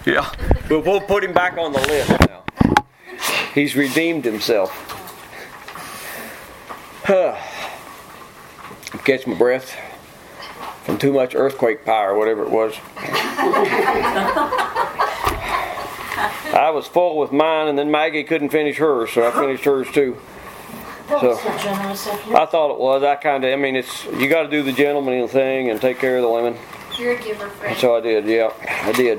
Yeah. We'll put him back on the list now. He's redeemed himself. Catch my breath from too much earthquake power, whatever it was. I was full with mine, and then Maggie couldn't finish hers, so I finished hers too. So I thought it was. It's you got to do the gentlemanly thing and take care of the women. You're a giver, friend. So I did. Yeah, I did.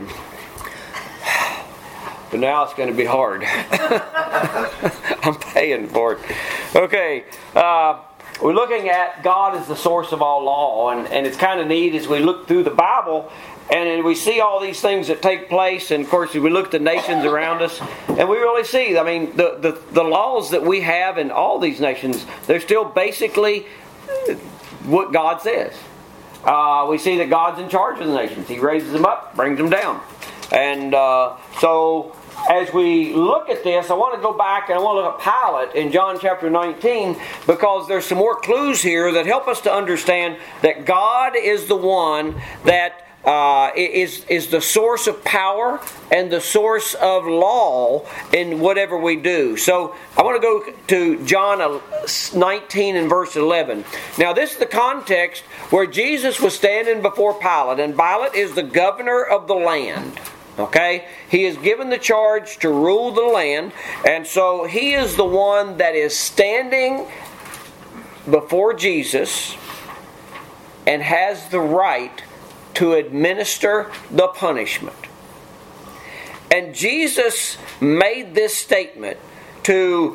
But now it's going to be hard. I'm paying for it. Okay. We're looking at God as the source of all law, and it's kind of neat as we look through the Bible and we see all these things that take place, and of course we look at the nations around us and we really see, the laws that we have in all these nations, they're still basically what God says. We see that God's in charge of the nations. He raises them up, brings them down. And so as we look at this, I want to go back and I want to look at Pilate in John chapter 19, because there's some more clues here that help us to understand that God is the one that is the source of power and the source of law in whatever we do. So I want to go to John 19 and verse 11. Now this is the context where Jesus was standing before Pilate, and Pilate is the governor of the land. Okay? He is given the charge to rule the land, and so he is the one that is standing before Jesus and has the right to administer the punishment. And Jesus made this statement to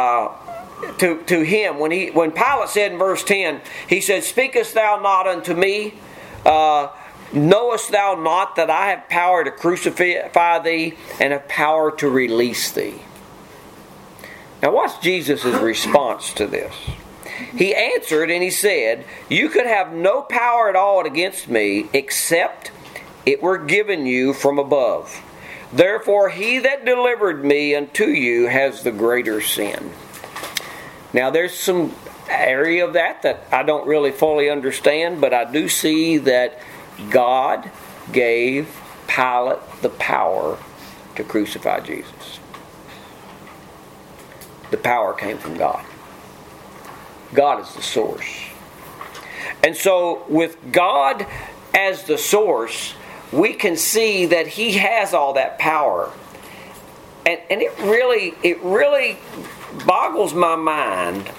him when Pilate said in verse 10, he said, "Speakest thou not unto me? Knowest thou not that I have power to crucify thee and have power to release thee?" Now what's Jesus' response to this? He answered and he said, "You could have no power at all against me except it were given you from above. Therefore he that delivered me unto you has the greater sin." Now there's some area of that I don't really fully understand, but I do see that God gave Pilate the power to crucify Jesus. The power came from God. God is the source. And so with God as the source, we can see that He has all that power. And it really boggles my mind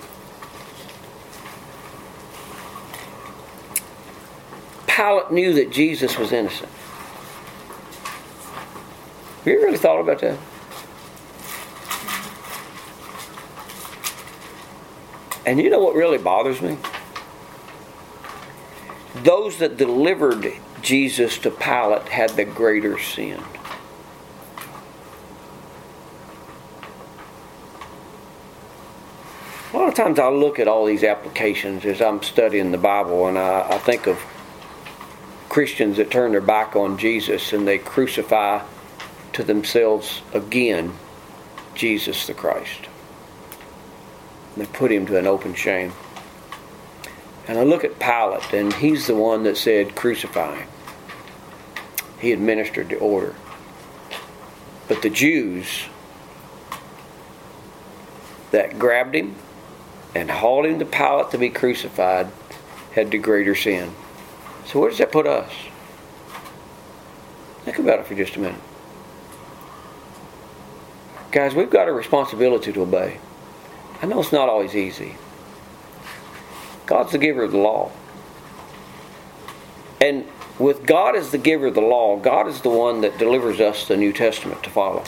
Pilate knew that Jesus was innocent. Have you really thought about that? And you know what really bothers me? Those that delivered Jesus to Pilate had the greater sin. A lot of times I look at all these applications as I'm studying the Bible, and I think of Christians that turn their back on Jesus and they crucify to themselves again Jesus the Christ. They put Him to an open shame. And I look at Pilate, and he's the one that said, "Crucify Him." He administered the order. But the Jews that grabbed Him and hauled Him to Pilate to be crucified had the greater sin. So where does that put us? Think about it for just a minute. Guys, we've got a responsibility to obey. I know it's not always easy. God's the giver of the law. And with God as the giver of the law, God is the one that delivers us the New Testament to follow.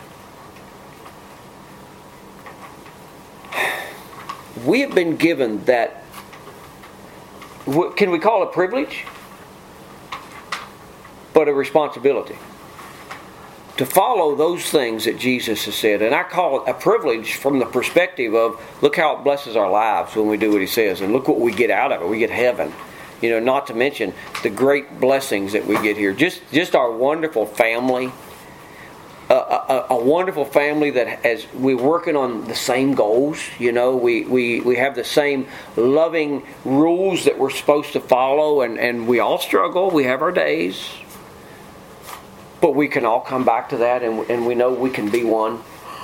We have been given that, can we call it privilege? But a responsibility to follow those things that Jesus has said. And I call it a privilege from the perspective of, look how it blesses our lives when we do what He says, and look what we get out of it. We get heaven. You know, not to mention the great blessings that we get here. Just our wonderful family. A wonderful family that as we're working on the same goals. You know, we have the same loving rules that we're supposed to follow, and we all struggle. We have our days. But we can all come back to that, and we know we can be one.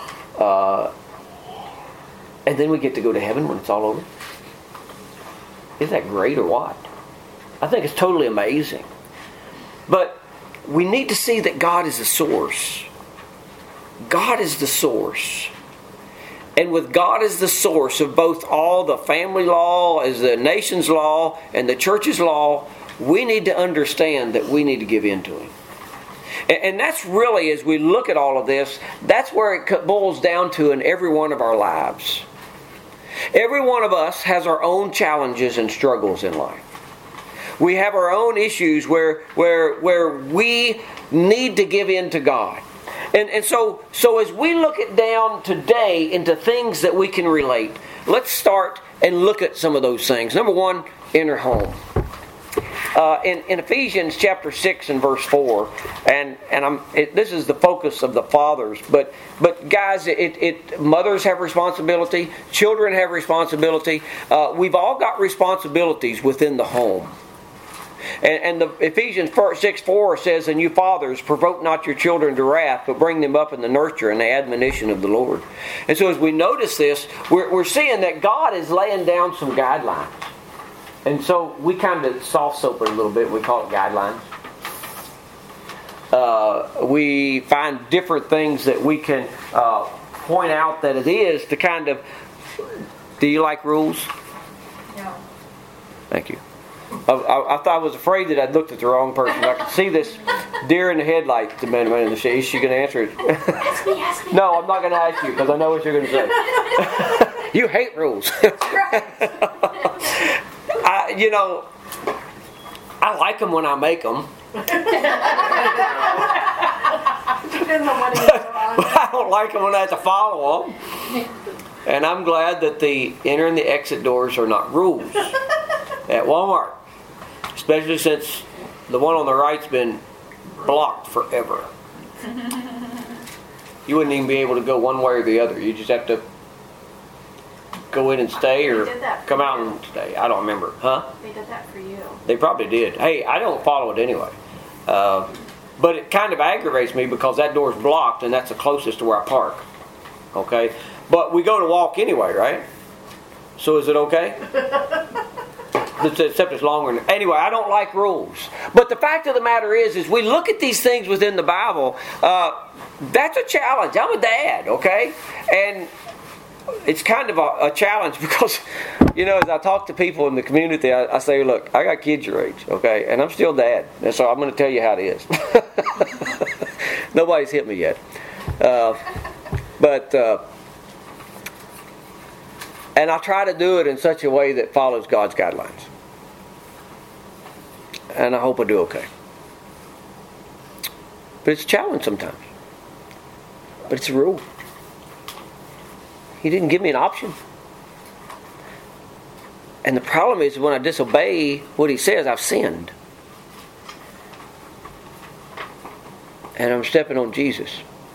And then we get to go to heaven when it's all over. Isn't that great or what? I think it's totally amazing. But we need to see that God is the source. God is the source. And with God as the source of both all the family law, as the nation's law, and the church's law, we need to understand that we need to give in to Him. And that's really, as we look at all of this, that's where it boils down to in every one of our lives. Every one of us has our own challenges and struggles in life. We have our own issues where we need to give in to God. And so as we look it down today into things that we can relate, let's start and look at some of those things. Number one, inner home. In Ephesians chapter 6 and verse 4, and this is the focus of the fathers, but guys, mothers have responsibility, children have responsibility. We've all got responsibilities within the home. And the Ephesians 6:4 says, "And you fathers, provoke not your children to wrath, but bring them up in the nurture and the admonition of the Lord." And so as we notice this, we're seeing that God is laying down some guidelines. And so we kind of soft soap it a little bit. We call it guidelines. We find different things that we can point out that it is to kind of... Do you like rules? No. Thank you. I thought I was afraid that I'd looked at the wrong person. I could see this deer in the headlights. The man in the shade. Is she going to answer it? Ask me. No, I'm not going to ask you because I know what you're going to say. You hate rules. I like them when I make them. Depends on what it is. But I don't like them when I have to follow them. And I'm glad that the enter and the exit doors are not rules at Walmart. Especially since the one on the right's been blocked forever. You wouldn't even be able to go one way or the other. You just have to go in and stay or come out and stay. I don't remember. Huh? They did that for you. They probably did. Hey, I don't follow it anyway. But it kind of aggravates me because that door's blocked and that's the closest to where I park. Okay? But we go to walk anyway, right? So is it okay? Except it's longer. Anyway, I don't like rules. But the fact of the matter is we look at these things within the Bible. That's a challenge. I'm a dad, okay? And it's kind of a challenge because, as I talk to people in the community, I say, look, I got kids your age, okay? And I'm still dad. And so I'm going to tell you how it is. Nobody's hit me yet. And I try to do it in such a way that follows God's guidelines. And I hope I do okay. But it's a challenge sometimes. But it's a rule. He didn't give me an option. And the problem is when I disobey what He says, I've sinned. And I'm stepping on Jesus.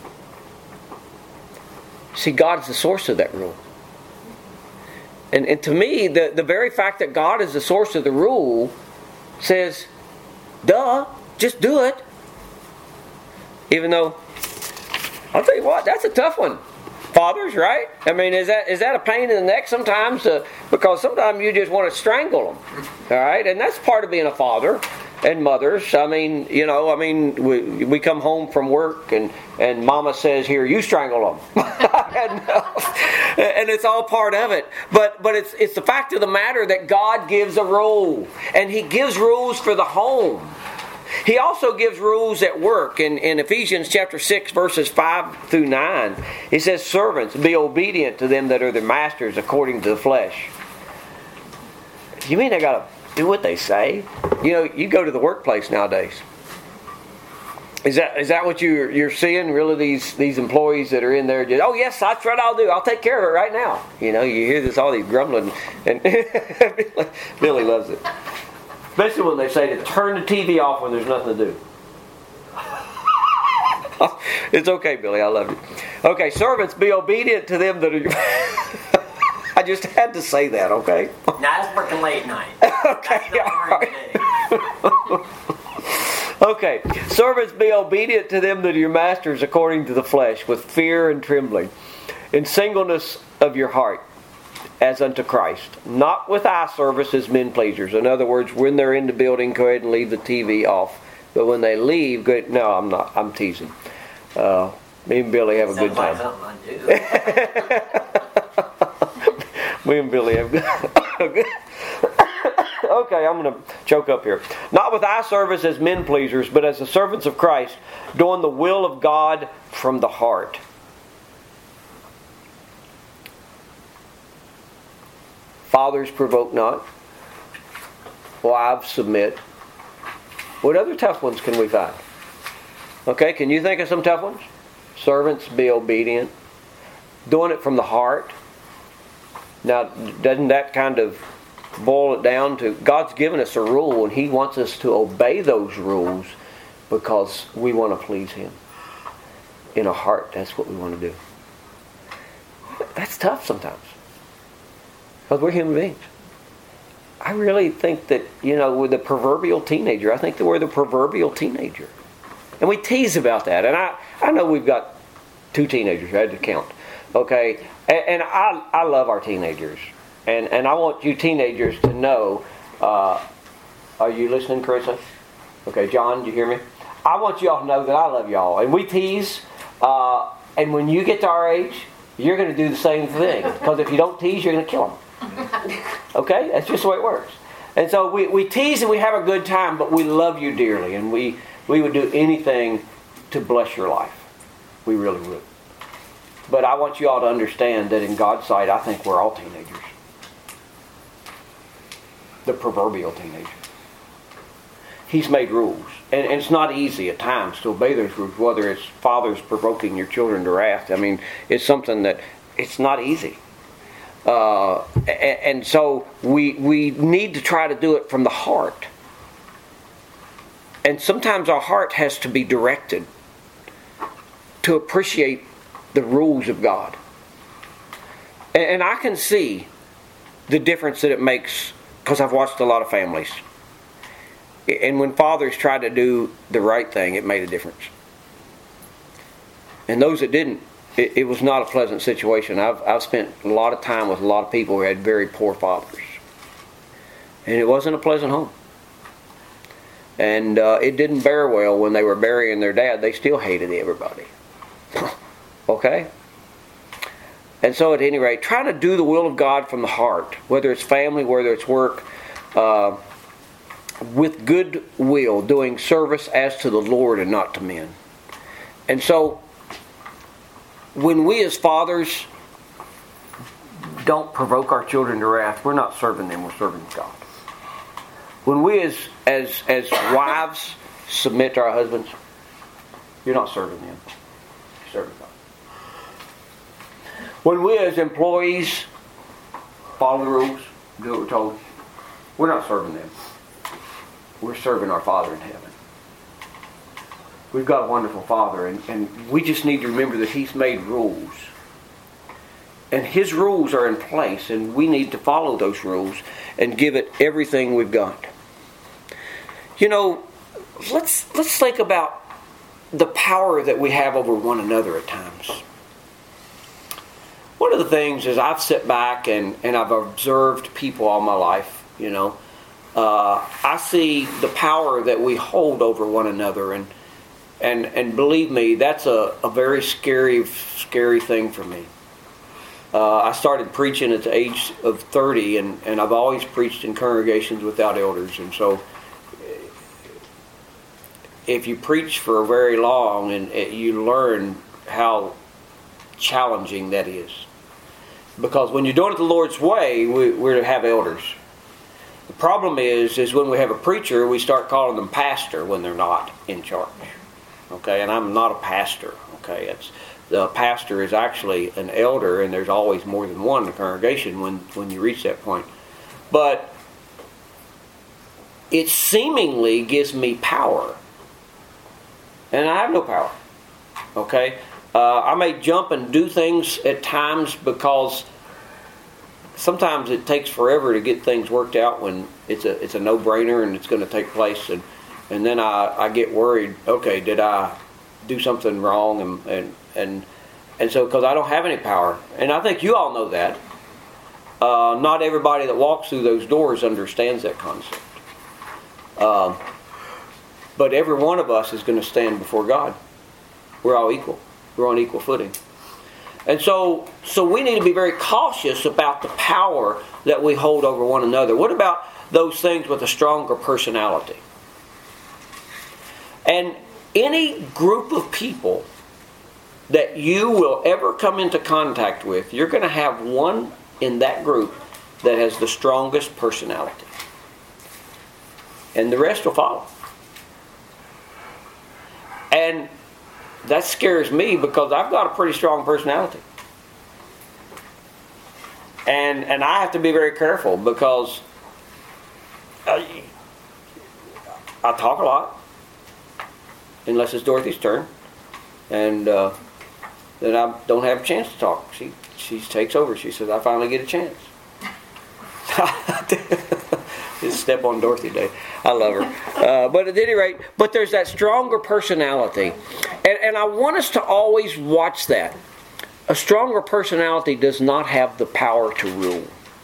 See, God's the source of that rule. And to me, the very fact that God is the source of the rule says, duh, just do it. Even though, I'll tell you what, that's a tough one. Fathers, right? I mean, is that a pain in the neck sometimes? Because sometimes you just want to strangle them. All right? And that's part of being a father and mothers. I mean, we come home from work and Mama says, here, you strangle them. And it's all part of it. But it's the fact of the matter that God gives a rule. And He gives rules for the home. He also gives rules at work. In Ephesians chapter 6, verses 5 through 9, He says, servants, be obedient to them that are their masters according to the flesh. You mean they got to do what they say? You go to the workplace nowadays. Is that what you're seeing? Really, these employees that are in there just, oh yes, that's what I'll do. I'll take care of it right now. You hear all these grumbling, and Billy loves it. Especially when they say to turn the TV off when there's nothing to do. It's okay, Billy. I love you. Okay, servants, be obedient to them that are... I just had to say that, okay? Now it's working late night. Okay, all right. Okay. Servants, be obedient to them that are your masters according to the flesh, with fear and trembling, in singleness of your heart, as unto Christ. Not with eye service as men pleasers. In other words, when they're in the building, go ahead and leave the TV off. But when they leave, go ahead, no, I'm not. I'm teasing. Me and Billy have a good time. Me and Billy have a good Okay, I'm going to choke up here. Not with eye service as men pleasers, but as the servants of Christ, doing the will of God from the heart. Fathers, provoke not. Wives, submit. What other tough ones can we find? Okay, can you think of some tough ones? Servants, be obedient. Doing it from the heart. Now, doesn't that kind of boil it down to God's given us a rule and He wants us to obey those rules because we want to please Him. In our heart, that's what we want to do. That's tough sometimes. Because we're human beings. I really think that, with the proverbial teenager, I think that we're the proverbial teenager. And we tease about that. And I know we've got 2 teenagers. I had to count. Okay? And I love our teenagers. And I want you teenagers to know, are you listening, Carissa? Okay, John, do you hear me? I want you all to know that I love y'all. And we tease. And when you get to our age, you're going to do the same thing. Because if you don't tease, you're going to kill them. Okay? That's just the way it works. And so we tease and we have a good time, but we love you dearly. And we would do anything to bless your life. We really would. But I want you all to understand that in God's sight, I think we're all teenagers. The proverbial teenager. He's made rules. And it's not easy at times to obey those rules, whether it's fathers provoking your children to wrath. I mean, it's something that it's not easy. And so we need to try to do it from the heart. And sometimes our heart has to be directed to appreciate the rules of God. And I can see the difference that it makes because I've watched a lot of families. And when fathers tried to do the right thing, it made a difference. And those that didn't, it was not a pleasant situation. I've spent a lot of time with a lot of people who had very poor fathers. And it wasn't a pleasant home. And it didn't bear well when they were burying their dad. They still hated everybody. Okay? And so at any rate, try to do the will of God from the heart. Whether it's family, whether it's work. With good will, doing service as to the Lord and not to men. And so, when we as fathers don't provoke our children to wrath, we're not serving them, we're serving God. When we as wives submit to our husbands, you're not serving them, you're serving God. When we as employees follow the rules, do what we're told, we're not serving them. We're serving our Father in heaven. We've got a wonderful Father, and we just need to remember that He's made rules. And His rules are in place, and we need to follow those rules and give it everything we've got. Let's think about the power that we have over one another at times. One of the things is I've sat back and I've observed people all my life, I see the power that we hold over one another, and believe me, that's a very scary thing for me. I started preaching at the age of 30, and I've always preached in congregations without elders, and so if you preach for very long, and you learn how challenging that is, because when you're doing it the Lord's way, we're to have elders. The problem is when we have a preacher, we start calling them pastor when they're not in charge. Okay, and I'm not a pastor. Okay, the pastor is actually an elder, and there's always more than one in the congregation when you reach that point. But it seemingly gives me power, and I have no power. Okay, I may jump and do things at times because sometimes it takes forever to get things worked out when it's a no-brainer and it's going to take place. And then I get worried, okay, did I do something wrong? And so, because I don't have any power. And I think you all know that. Not everybody that walks through those doors understands that concept. But every one of us is going to stand before God. We're all equal. We're on equal footing. And so we need to be very cautious about the power that we hold over one another. What about those things with a stronger personality? And any group of people that you will ever come into contact with, you're going to have one in that group that has the strongest personality. And the rest will follow. And that scares me because I've got a pretty strong personality. And I have to be very careful because I talk a lot. Unless it's Dorothy's turn. And then I don't have a chance to talk. She takes over. She says, I finally get a chance. Just step on Dorothy Day. I love her. But at any rate, but there's that stronger personality. And I want us to always watch that. A stronger personality does not have the power to rule.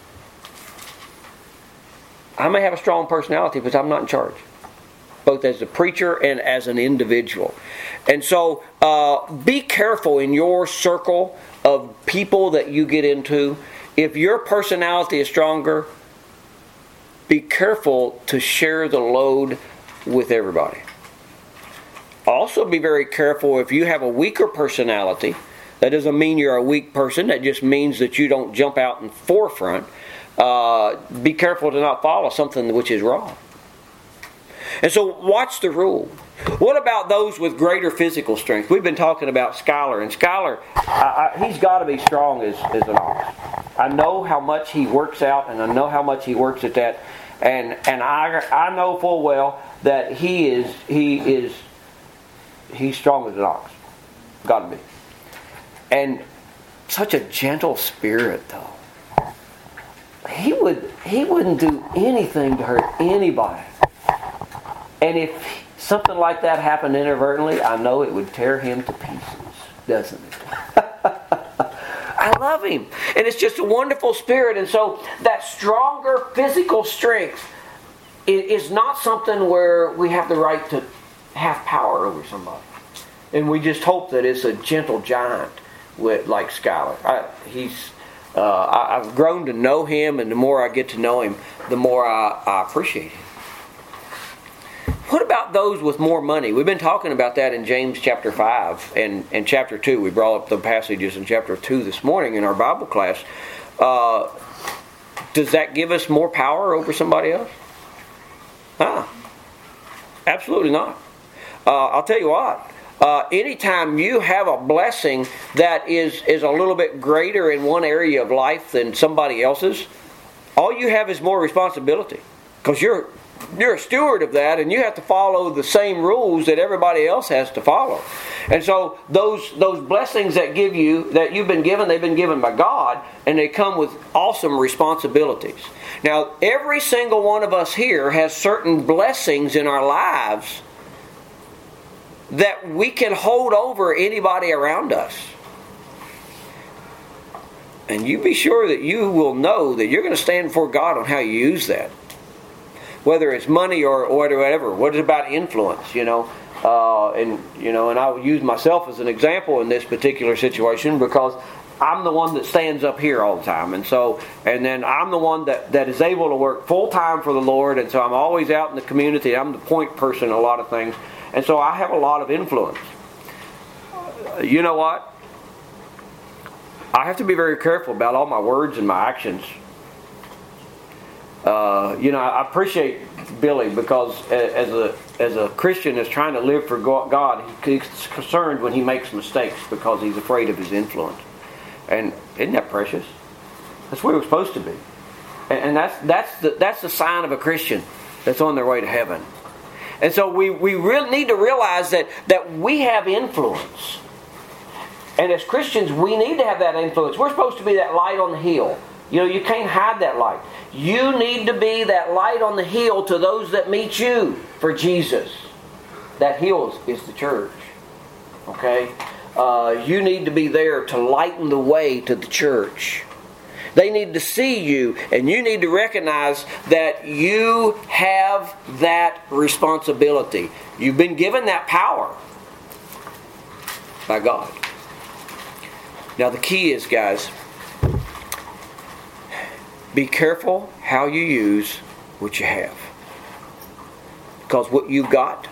I may have a strong personality, but I'm not in charge. Both as a preacher and as an individual. And so be careful in your circle of people that you get into. If your personality is stronger, be careful to share the load with everybody. Also be very careful if you have a weaker personality. That doesn't mean you're a weak person. That just means that you don't jump out in forefront. Be careful to not follow something which is wrong. And so watch the rule. What about those with greater physical strength? We've been talking about Skylar. And Skylar, he's got to be strong as an ox. I know how much he works out, and I know how much he works at that. And I know full well that he's strong as an ox. Got to be. And such a gentle spirit, though. He wouldn't do anything to hurt anybody. And if something like that happened inadvertently, I know it would tear him to pieces, doesn't it? I love him. And it's just a wonderful spirit. And so that stronger physical strength is not something where we have the right to have power over somebody. And we just hope that it's a gentle giant like Skylar. I've grown to know him, and the more I get to know him, the more I appreciate him. What about those with more money? We've been talking about that in James chapter 5 and chapter 2. We brought up the passages in chapter 2 this morning in our Bible class. Does that give us more power over somebody else? Absolutely not. I'll tell you what. Anytime you have a blessing that is a little bit greater in one area of life than somebody else's, all you have is more responsibility. Because you're a steward of that, and you have to follow the same rules that everybody else has to follow. And so those blessings that you've been given, they've been given by God, and they come with awesome responsibilities. Now, every single one of us here has certain blessings in our lives that we can hold over anybody around us. And you be sure that you will know that you're going to stand before God on how you use that. Whether it's money or whatever. What is about influence, and I'll use myself as an example in this particular situation because I'm the one that stands up here all the time. And then I'm the one that is able to work full time for the Lord, and so I'm always out in the community. I'm the point person in a lot of things. And so I have a lot of influence. You know what? I have to be very careful about all my words and my actions. I appreciate Billy because as a Christian that's trying to live for God, he's concerned when he makes mistakes because he's afraid of his influence. And isn't that precious? That's where we're supposed to be. And that's the sign of a Christian that's on their way to heaven. And so we really need to realize that we have influence. And as Christians, we need to have that influence. We're supposed to be that light on the hill. You can't hide that light. You need to be that light on the hill to those that meet you for Jesus. That hill is the church. Okay? You need to be there to lighten the way to the church. They need to see you, and you need to recognize that you have that responsibility. You've been given that power by God. Now the key is, guys, be careful how you use what you have. Because what you've got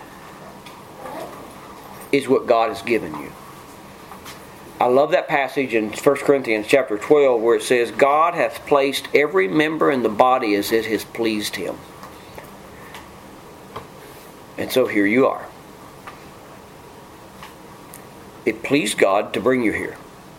is what God has given you. I love that passage in 1 Corinthians chapter 12 where it says, God hath placed every member in the body as it has pleased Him. And so here you are. It pleased God to bring you here.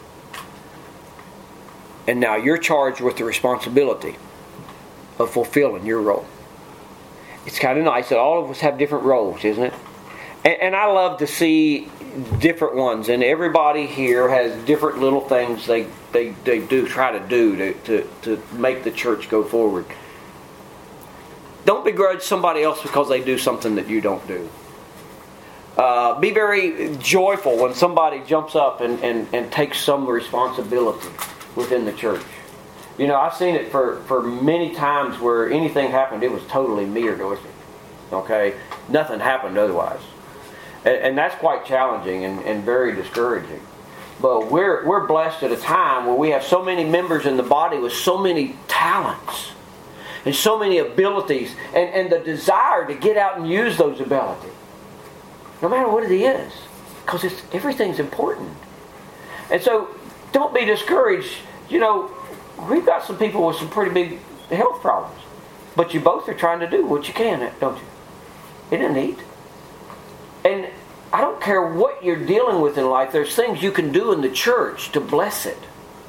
And now you're charged with the responsibility of fulfilling your role. It's kind of nice that all of us have different roles, isn't it? And I love to see different ones. And everybody here has different little things they try to do to make the church go forward. Don't begrudge somebody else because they do something that you don't do. Be very joyful when somebody jumps up and takes some responsibility within the church. I've seen it for many times where anything happened, it was totally me or Dorothy. Okay? Nothing happened otherwise. And that's quite challenging and very discouraging. But we're blessed at a time where we have so many members in the body with so many talents and so many abilities and the desire to get out and use those abilities. No matter what it is. Because everything's important. And so don't be discouraged. We've got some people with some pretty big health problems. But you both are trying to do what you can, don't you? Isn't it neat? And I don't care what you're dealing with in life, there's things you can do in the church to bless it.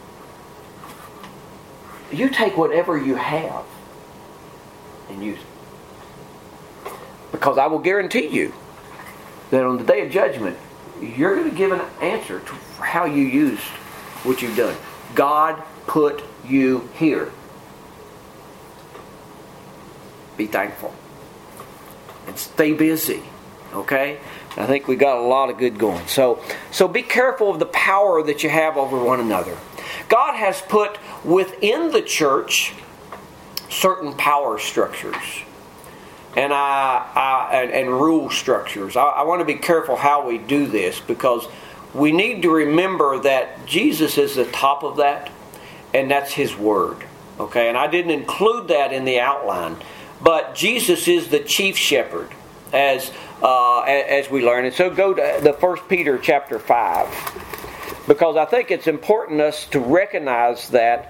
You take whatever you have and use it. Because I will guarantee you that on the day of judgment, you're going to give an answer to how you used what you've done. God put you here. Be thankful. And stay busy. Okay? I think we got a lot of good going. So be careful of the power that you have over one another. God has put within the church certain power structures and rule structures. I want to be careful how we do this because we need to remember that Jesus is the top of that, and that's His Word. Okay, and I didn't include that in the outline, but Jesus is the chief shepherd, as we learn. And so go to the 1 Peter chapter 5, because I think it's important us to recognize that,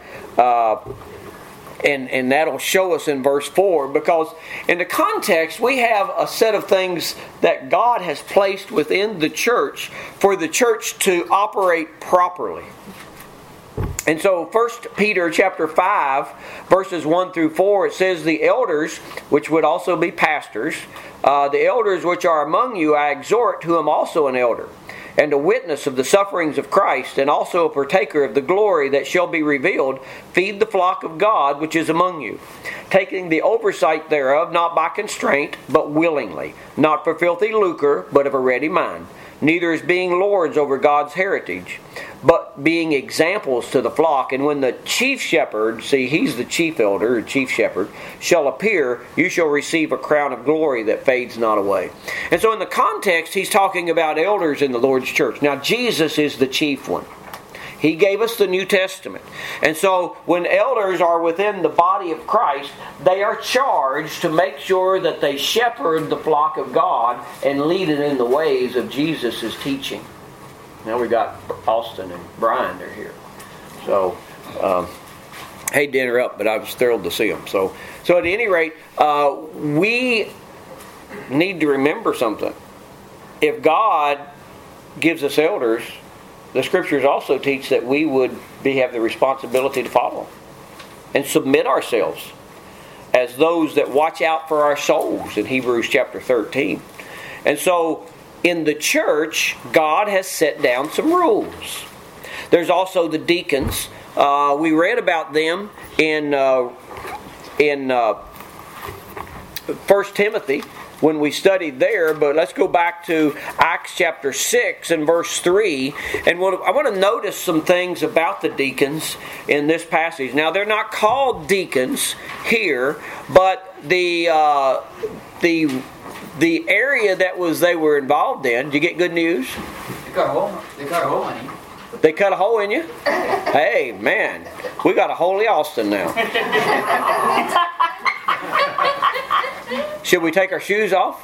and that'll show us in verse 4, because in the context we have a set of things that God has placed within the church for the church to operate properly. And so 1 Peter chapter 5, verses 1 through 4, it says, the elders, which would also be pastors, the elders which are among you, I exhort, who am also an elder, and a witness of the sufferings of Christ, and also a partaker of the glory that shall be revealed, feed the flock of God which is among you, taking the oversight thereof, not by constraint, but willingly, not for filthy lucre, but of a ready mind, neither as being lords over God's heritage, but being examples to the flock. And when the chief shepherd, see, he's the chief elder, or chief shepherd, shall appear, you shall receive a crown of glory that fades not away. And so in the context, he's talking about elders in the Lord's church. Now, Jesus is the chief one. He gave us the New Testament. And so when elders are within the body of Christ, they are charged to make sure that they shepherd the flock of God and lead it in the ways of Jesus' teaching. Now we got Austin and Brian, they're here. So, hate to interrupt, but I was thrilled to see them. So at any rate, we need to remember something. If God gives us elders, the Scriptures also teach that we would have the responsibility to follow and submit ourselves as those that watch out for our souls in Hebrews chapter 13. And so in the church, God has set down some rules. There's also the deacons We read about them in 1 Timothy when we studied there, but let's go back to Acts chapter 6 and verse 3. And I want to notice some things about the deacons in this passage. Now, they're not called deacons here, but the area that they were involved in. Did you get good news? They cut a hole in him. They cut a hole in you? Hey, man, we got a holy Austin now. Should we take our shoes off?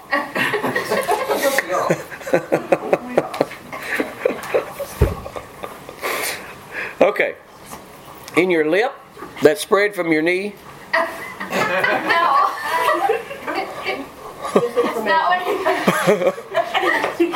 Okay. In your lip that spread from your knee? No. That's not what he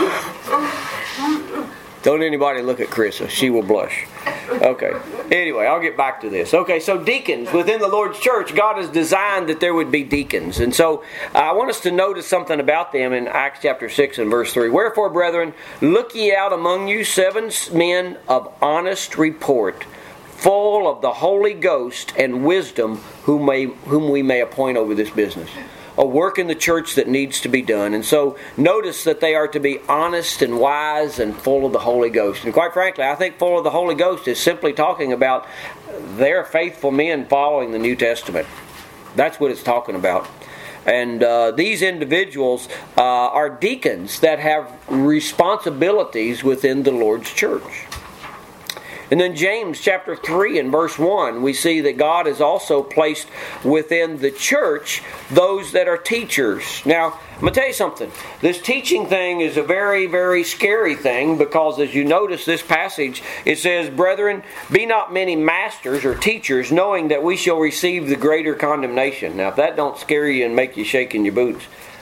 Don't anybody look at Carissa. She will blush. Okay. Anyway, I'll get back to this. Okay, so deacons. Within the Lord's church, God has designed that there would be deacons. And so I want us to notice something about them in Acts chapter 6 and verse 3. Wherefore, brethren, look ye out among you 7 men of honest report, full of the Holy Ghost and wisdom, whom we may appoint over this business. A work in the church that needs to be done. And so notice that they are to be honest and wise and full of the Holy Ghost. And quite frankly, I think full of the Holy Ghost is simply talking about they're faithful men following the New Testament. That's what it's talking about. And these individuals are deacons that have responsibilities within the Lord's church. And then James chapter 3 and verse 1, we see that God has also placed within the church those that are teachers. Now, I'm going to tell you something. This teaching thing is a very, very scary thing, because as you notice this passage, it says, brethren, be not many masters or teachers, knowing that we shall receive the greater condemnation. Now, if that don't scare you and make you shake in your boots,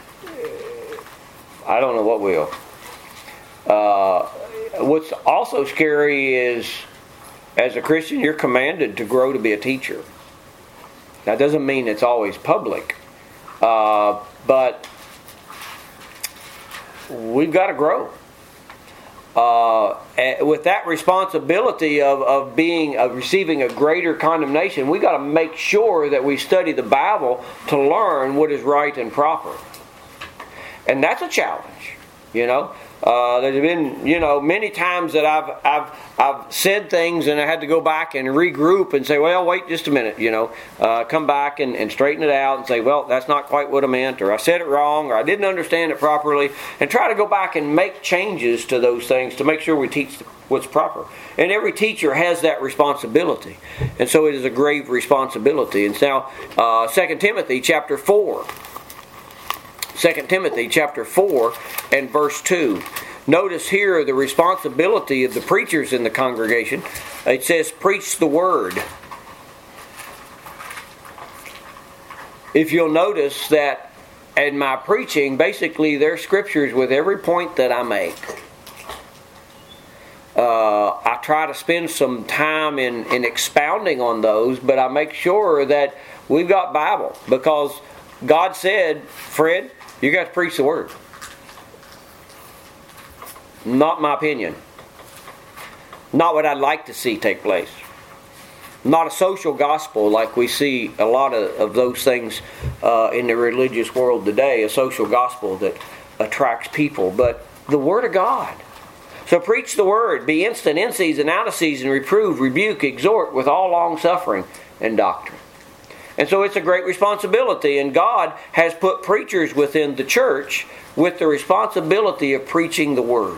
I don't know what will. What's also scary is, as a Christian, you're commanded to grow to be a teacher. That doesn't mean it's always public, but we've got to grow. With that responsibility of receiving a greater condemnation, we've got to make sure that we study the Bible to learn what is right and proper. And that's a challenge, you know. There's been, many times that I've said things and I had to go back and regroup and say, well, wait just a minute, come back and straighten it out and say, well, that's not quite what I meant, or I said it wrong, or I didn't understand it properly, and try to go back and make changes to those things to make sure we teach what's proper. And every teacher has that responsibility. And so it is a grave responsibility. And now, 2 Timothy chapter 4. 2 Timothy chapter 4 and verse 2. Notice here the responsibility of the preachers in the congregation. It says, preach the word. If you'll notice that in my preaching, basically there's scriptures with every point that I make. I try to spend some time in expounding on those, but I make sure that we've got Bible, because God said, Fred, you got to preach the word. Not my opinion. Not what I'd like to see take place. Not a social gospel like we see a lot of those things in the religious world today. A social gospel that attracts people. But the Word of God. So preach the Word. Be instant, in season, out of season. Reprove, rebuke, exhort with all long suffering and doctrine. And so it's a great responsibility, and God has put preachers within the church with the responsibility of preaching the Word.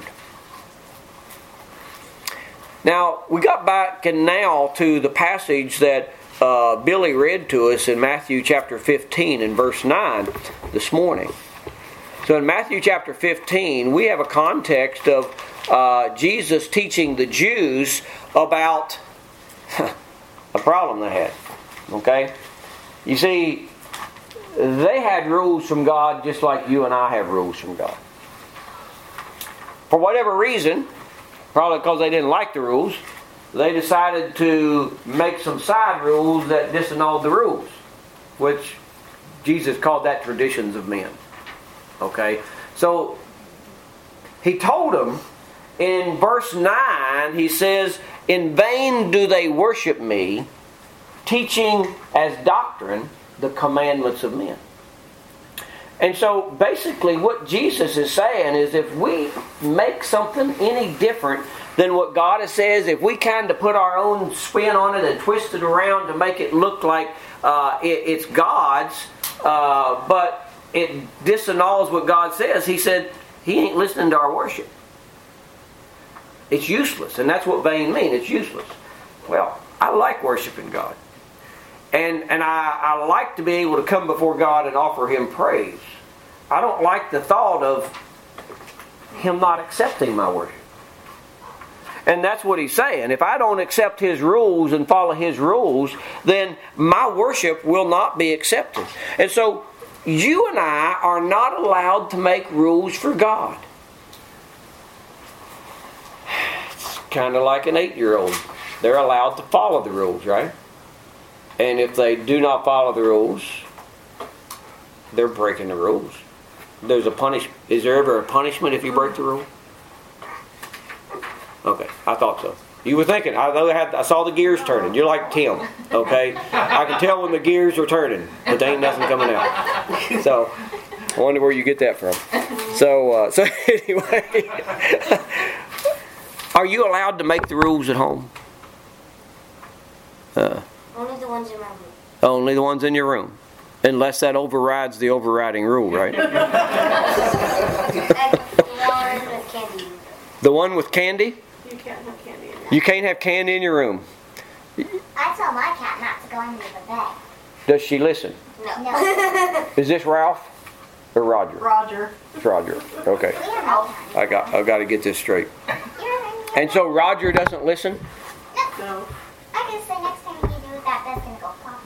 Now, we got back and now to the passage that Billy read to us in Matthew chapter 15 and verse 9 this morning. So in Matthew chapter 15, we have a context of Jesus teaching the Jews about a problem they had. Okay? You see, they had rules from God just like you and I have rules from God. For whatever reason, probably because they didn't like the rules, they decided to make some side rules that disannulled the rules, which Jesus called that traditions of men. Okay? So, He told them in verse 9, he says, "In vain do they worship me, teaching as doctrine the commandments of men." And so basically what Jesus is saying is if we make something any different than what God says, if we kind of put our own spin on it and twist it around to make it look like it's God's, but it disannuls what God says, he said he ain't listening to our worship. It's useless. And that's what vain means. It's useless. Well, I like worshiping God. And I like to be able to come before God and offer Him praise. I don't like the thought of Him not accepting my worship. And that's what He's saying. If I don't accept His rules and follow His rules, then my worship will not be accepted. And so, you and I are not allowed to make rules for God. It's kind of like an 8-year-old. They're allowed to follow the rules, right? And if they do not follow the rules, they're breaking the rules. There's a punish. Is there ever a punishment if you break the rule? Okay, I thought so. You were thinking. I saw the gears turning. You're like Tim. Okay, I can tell when the gears are turning, but there ain't nothing coming out. So I wonder where you get that from. So anyway, are you allowed to make the rules at home? Only the ones in my room. Only the ones in your room. Unless that overrides the overriding rule, right? And the one with candy. The one with candy? You can't have candy in your room. You can't have candy in your room. I tell my cat not to go under the bed. Does she listen? No. Is this Ralph or Roger? Roger. It's Roger. Okay. I got to get this straight. And so Roger doesn't listen? No. I can say next time you do that, that's going to go pop.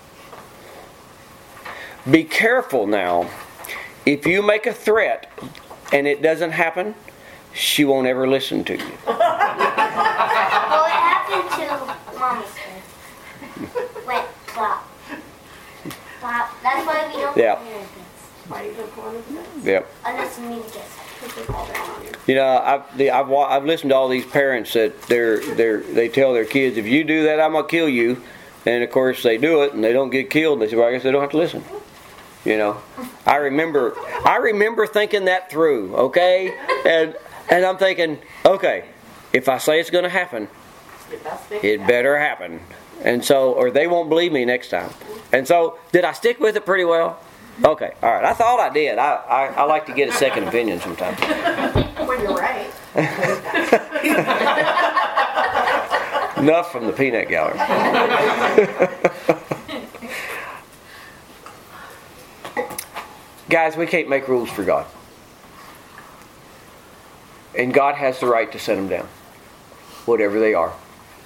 Be careful now. If you make a threat and it doesn't happen, she won't ever listen to you. Well, it happened to Mom's friend. Wait, Pop. Pop. That's why we don't Yeah. do this. Why you don't go under the bed? Yep. Unless you need to get Because they fall down on you. You know, I've listened to all these parents that they tell their kids, if you do that, I'm gonna kill you. And of course they do it and they don't get killed. And they say, well, I guess they don't have to listen. You know, I remember thinking that through. Okay, and I'm thinking, okay, if I say it's going to happen, it better happen. And so, or they won't believe me next time. And so, did I stick with it pretty well? Okay, all right. I thought I did. I like to get a second opinion sometimes. When you're right. Enough from the peanut gallery. Guys, we can't make rules for God. And God has the right to set them down, whatever they are.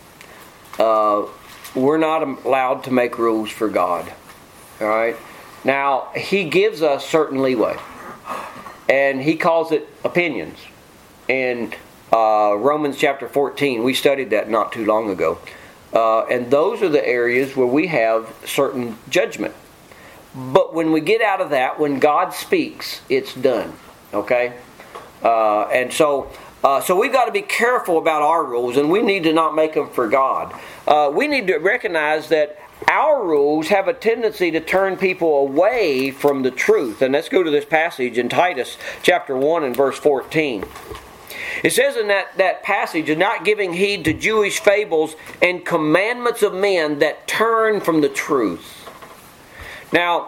We're not allowed to make rules for God. All right? Now, He gives us certain leeway. And He calls it opinions. In Romans chapter 14, we studied that not too long ago. And those are the areas where we have certain judgment. But when we get out of that, when God speaks, it's done. Okay? And so we've got to be careful about our rules, and we need to not make them for God. We need to recognize that our rules have a tendency to turn people away from the truth. And let's go to this passage in Titus chapter 1 and verse 14. It says in that passage, not giving heed to Jewish fables and commandments of men that turn from the truth. Now,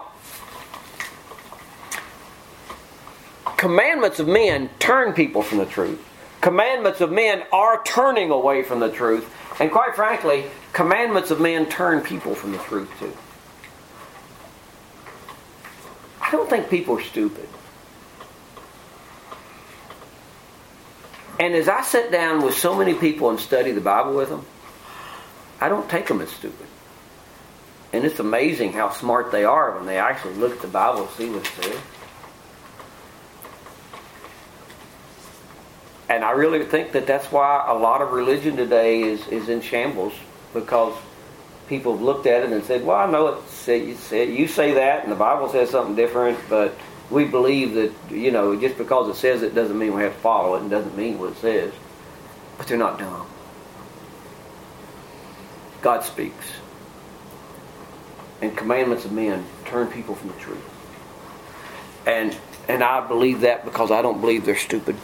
commandments of men turn people from the truth. Commandments of men are turning away from the truth. And quite frankly, commandments of men turn people from the truth too. I don't think people are stupid. And as I sit down with so many people and study the Bible with them, I don't take them as stupid. And it's amazing how smart they are when they actually look at the Bible and see what it says. And I really think that that's why a lot of religion today is in shambles, because people have looked at it and said, well, I know you say that and the Bible says something different, but we believe that, just because it says it doesn't mean we have to follow it and doesn't mean what it says. but they're not dumb. God speaks. And commandments of men turn people from the truth. And I believe that because I don't believe they're stupid.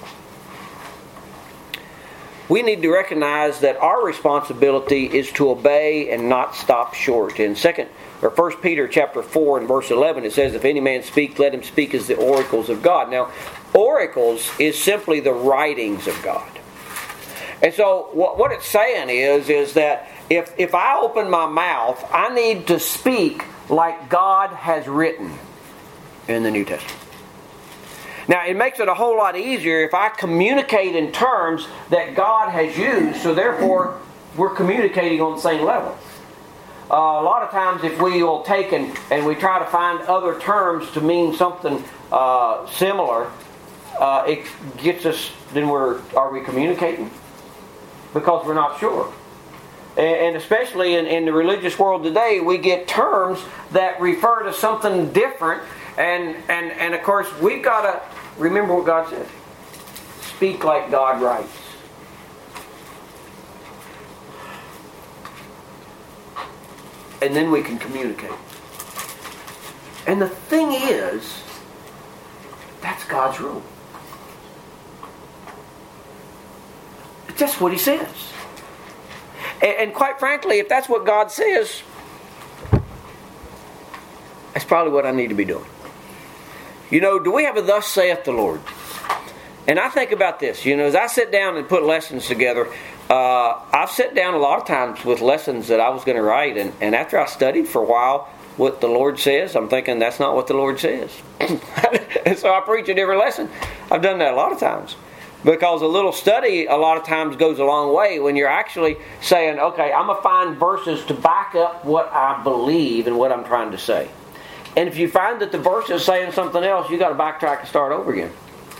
We need to recognize that our responsibility is to obey and not stop short. In 1 Peter chapter 4 and verse 11, it says, "If any man speak, let him speak as the oracles of God." Now, oracles is simply the writings of God. And so what it's saying is that if I open my mouth, I need to speak like God has written in the New Testament. Now, it makes it a whole lot easier if I communicate in terms that God has used, so therefore we're communicating on the same level. A lot of times if we will take and we try to find other terms to mean something similar, it gets us, then are we communicating? Because we're not sure. And especially in the religious world today, we get terms that refer to something different. And of course, we've got to remember what God says. Speak like God writes. And then we can communicate. And the thing is, that's God's rule. That's what He says. And quite frankly, if that's what God says, that's probably what I need to be doing. Do we have a thus saith the Lord? And I think about this. As I sit down and put lessons together, I've sat down a lot of times with lessons that I was going to write. And after I studied for a while what the Lord says, I'm thinking that's not what the Lord says. And so I preach a different lesson. I've done that a lot of times. Because a little study a lot of times goes a long way when you're actually saying, okay, I'm going to find verses to back up what I believe and what I'm trying to say. And if you find that the verse is saying something else, you've got to backtrack and start over again.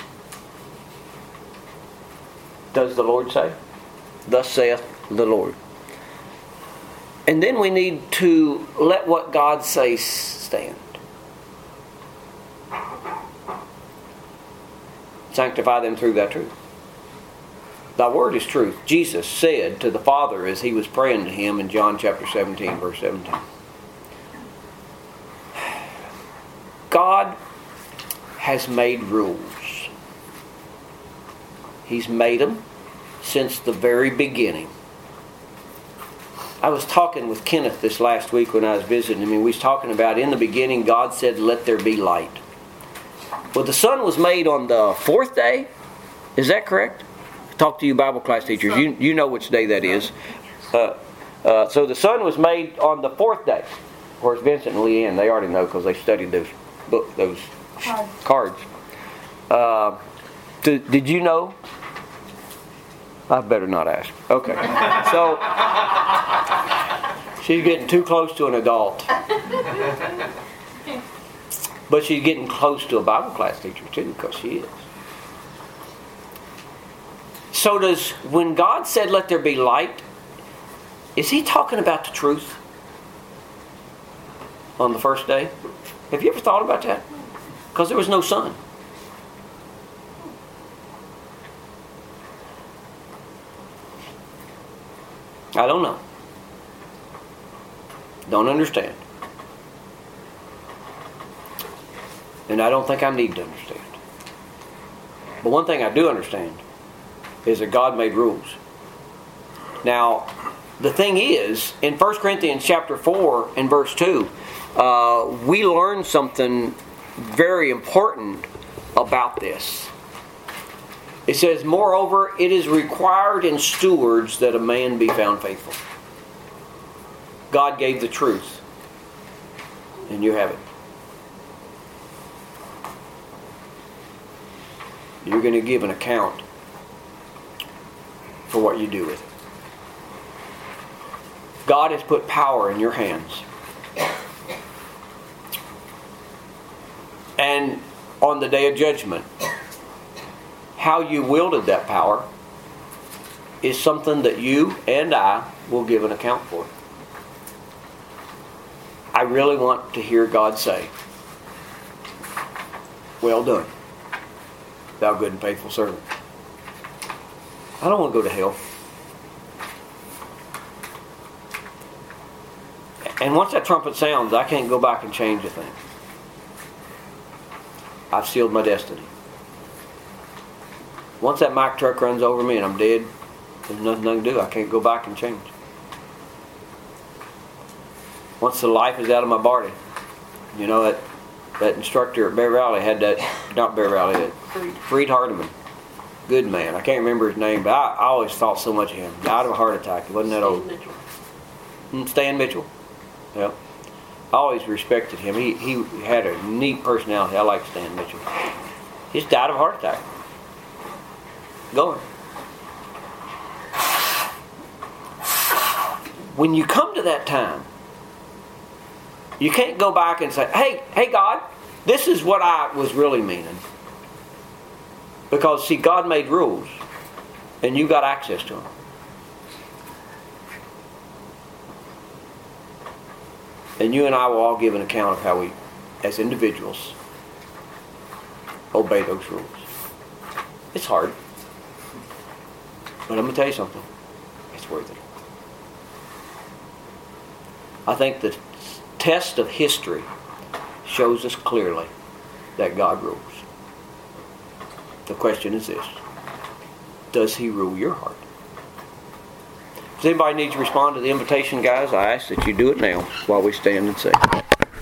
Does the Lord say? Thus saith the Lord. And then we need to let what God says stand. Sanctify them through that truth. Thy word is truth. Jesus said to the Father as He was praying to Him in John chapter 17, verse 17. God has made rules. He's made them since the very beginning. I was talking with Kenneth this last week when I was visiting him. We was talking about in the beginning God said, "Let there be light." Well, the sun was made on the fourth day. Is that correct? Talk to you Bible class teachers. You know which day that is. So the sun was made on the fourth day. Of course, Vincent and Leanne, they already know because they studied those cards. Did you know? I better not ask. Okay. So she's getting too close to an adult. But she's getting close to a Bible class teacher too, because she is. So when God said, "Let there be light," is He talking about the truth on the first day? Have you ever thought about that? Because there was no sun. I don't know. Don't understand. And I don't think I need to understand. But one thing I do understand is that God made rules. Now, the thing is, in 1 Corinthians chapter 4 and verse 2, we learn something very important about this. It says, "Moreover, it is required in stewards that a man be found faithful." God gave the truth. And you have it. You're going to give an account for what you do with it. God has put power in your hands. And on the day of judgment, how you wielded that power is something that you and I will give an account for. I really want to hear God say, "Well done, thou good and faithful servant." I don't want to go to hell. And once that trumpet sounds, I can't go back and change a thing. I've sealed my destiny. Once that Mack truck runs over me and I'm dead, there's nothing I can do. I can't go back and change. Once the life is out of my body, you know that instructor at Bear Valley had that, not Bear Valley, Freed Hardeman. Good man. I can't remember his name, but I always thought so much of him. Died of a heart attack. He wasn't that old. Stan Mitchell. Yeah. I always respected him. He had a neat personality. I like Stan Mitchell. He just died of a heart attack. Going. When you come to that time, you can't go back and say, hey God, this is what I was really meaning. Because, see, God made rules, and you got access to them. And you and I will all give an account of how we, as individuals, obey those rules. It's hard. But I'm going to tell you something. It's worth it. I think the test of history shows us clearly that God rules. The question is this: does He rule your heart? Does anybody need to respond to the invitation, guys? I ask that you do it now while we stand and sing.